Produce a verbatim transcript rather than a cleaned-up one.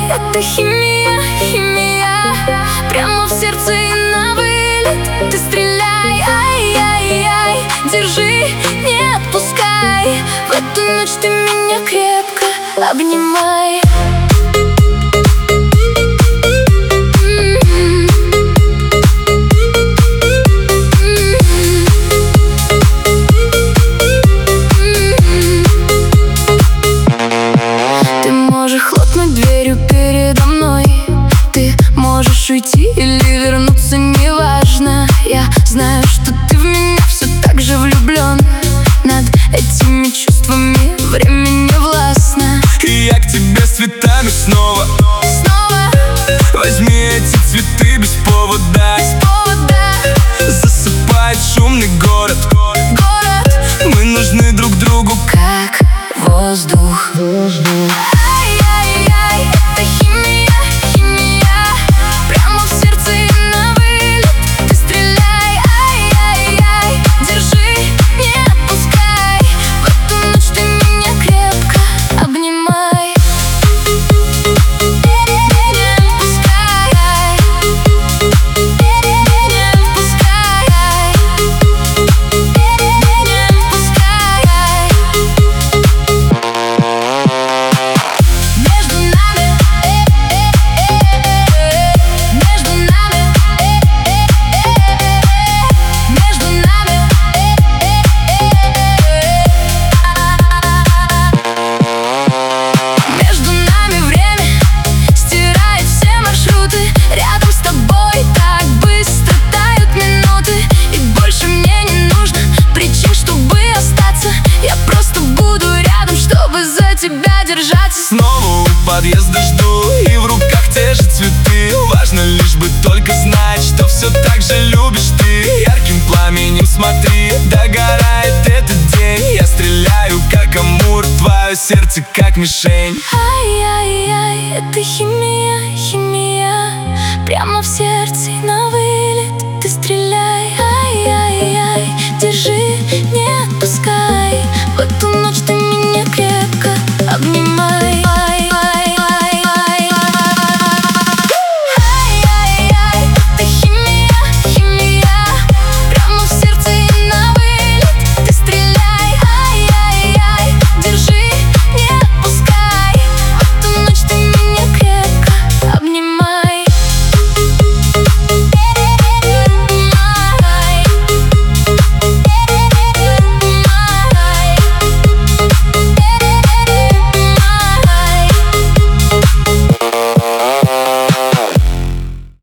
это химия, химия. Прямо в сердце и на вылет. Ты стреляй, ай-яй-яй. Держи, не отпускай. В эту ночь ты меня крепко обнимай. Хлопнуть дверью передо мной. Ты можешь уйти или вернуться, неважно. Я знаю, что ты в меня все так же влюблен. Над этими чувствами время не властно. И я к тебе с цветами снова. Снова возьми эти цветы без повода. Без повода. Засыпает шумный город. Город. Мы нужны друг другу, как воздух. Воздух. Это химия, химия. Прямо в сердце и на вылет. Ты стреляй, ай-яй-яй. Держи, не отпускай. В эту ночь ты меня крепко обнимай. Не отпускай. Не отпускай. Не отпускай. Между нами, между нами, между нами. Между нами время стирает все маршруты. Рядом с тобой так быстро тают минуты. И больше мне не нужно причин, чтобы остаться. Я просто буду рядом, чтобы за тебя держаться. Снова у подъезда жду, и в руках те же цветы. Важно лишь бы только знать, что все так же любишь ты. Ярким пламенем смотри, догорает этот день. Я стреляю, как амур, твое сердце как мишень. Ай-яй-яй, это химия, химия. Прямо в сердце и на вылет.